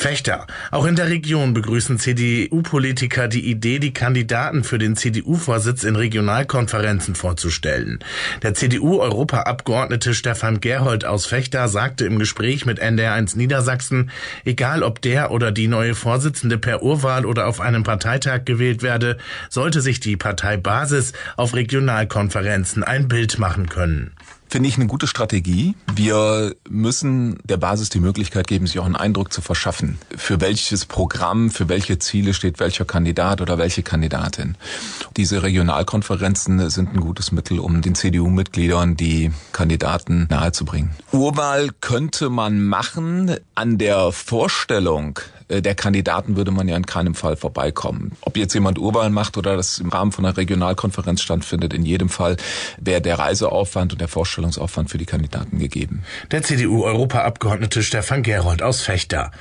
Fechter. Auch in der Region begrüßen CDU-Politiker die Idee, die Kandidaten für den CDU-Vorsitz in Regionalkonferenzen vorzustellen. Der CDU-Europaabgeordnete Stefan Gerhold aus Fechter sagte im Gespräch mit NDR1 Niedersachsen, egal ob der oder die neue Vorsitzende per Urwahl oder auf einem Parteitag gewählt werde, sollte sich die Parteibasis auf Regionalkonferenzen ein Bild machen können. Finde ich eine gute Strategie. Wir müssen der Basis die Möglichkeit geben, sich auch einen Eindruck zu verschaffen. Für welches Programm, für welche Ziele steht welcher Kandidat oder welche Kandidatin. Diese Regionalkonferenzen sind ein gutes Mittel, um den CDU-Mitgliedern die Kandidaten nahezubringen. Urwahl könnte man machen. An der Vorstellung der Kandidaten würde man ja in keinem Fall vorbeikommen. Ob jetzt jemand Urwahl macht oder das im Rahmen von einer Regionalkonferenz stattfindet, in jedem Fall wäre der Reiseaufwand und der Vorstellungsaufwand für die Kandidaten gegeben. Der CDU-Europaabgeordnete Stefan Gerhold aus Fechter.